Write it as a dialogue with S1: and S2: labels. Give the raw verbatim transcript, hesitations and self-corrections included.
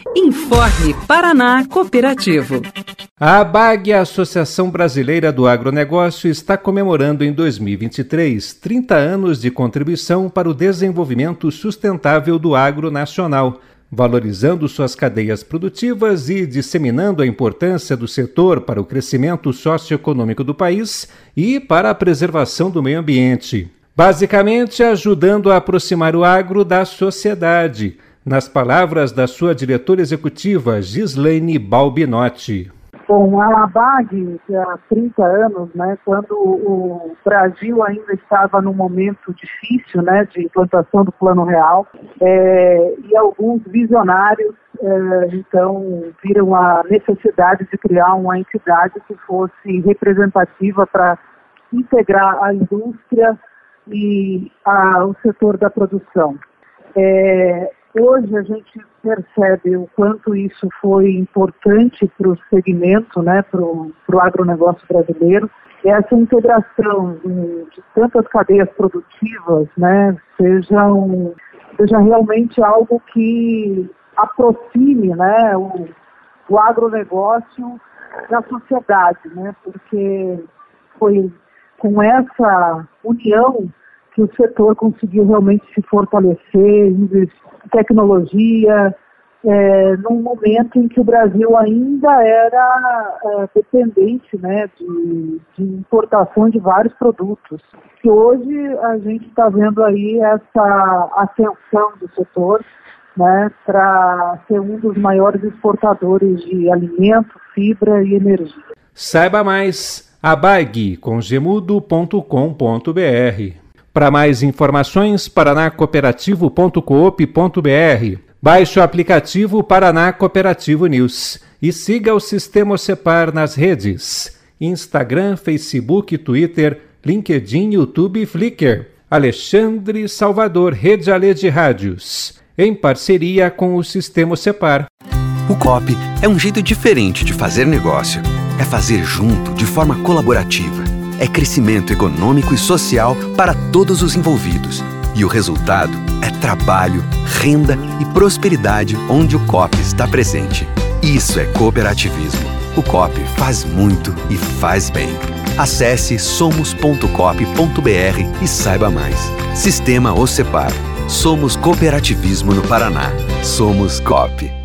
S1: Informe Paraná Cooperativo.
S2: A ABAG, a Associação Brasileira do Agronegócio, está comemorando em dois mil e vinte e três trinta anos de contribuição para o desenvolvimento sustentável do agro nacional, valorizando suas cadeias produtivas e disseminando a importância do setor para o crescimento socioeconômico do país e para a preservação do meio ambiente. Basicamente, ajudando a aproximar o agro da sociedade, nas palavras da sua diretora executiva, Gislaine Balbinotti.
S3: Bom, a ABAG, há trinta anos, né, quando o Brasil ainda estava num momento difícil, né, de implantação do Plano Real, é, e alguns visionários, é, então, viram a necessidade de criar uma entidade que fosse representativa para integrar a indústria e a, o setor da produção. É, Hoje a gente percebe o quanto isso foi importante para o segmento, né, para o agronegócio brasileiro. Essa integração de, de tantas cadeias produtivas, né, seja, um, seja realmente algo que aproxime, né, o, o agronegócio da sociedade, né, porque foi com essa união que o setor conseguiu realmente se fortalecer, investir em tecnologia, é, num momento em que o Brasil ainda era é, dependente, né, de, de importação de vários produtos. Que hoje a gente está vendo aí essa ascensão do setor, né, para ser um dos maiores exportadores de alimento, fibra e energia.
S2: Saiba mais, abag com gemudo ponto com ponto br. Para mais informações, paraná cooperativo ponto coop ponto br. Baixe o aplicativo Paraná Cooperativo News e siga o Sistema Ocepar nas redes: Instagram, Facebook, Twitter, LinkedIn, YouTube e Flickr. Alexandre Salvador, Rede Alê de Rádios, em parceria com o Sistema Ocepar.
S4: O Coop é um jeito diferente de fazer negócio. É fazer junto, de forma colaborativa. É crescimento econômico e social para todos os envolvidos. E o resultado é trabalho, renda e prosperidade onde o Coop está presente. Isso é cooperativismo. O Coop faz muito e faz bem. Acesse somos ponto coop ponto br e saiba mais. Sistema Ocepar. Somos cooperativismo no Paraná. Somos Coop.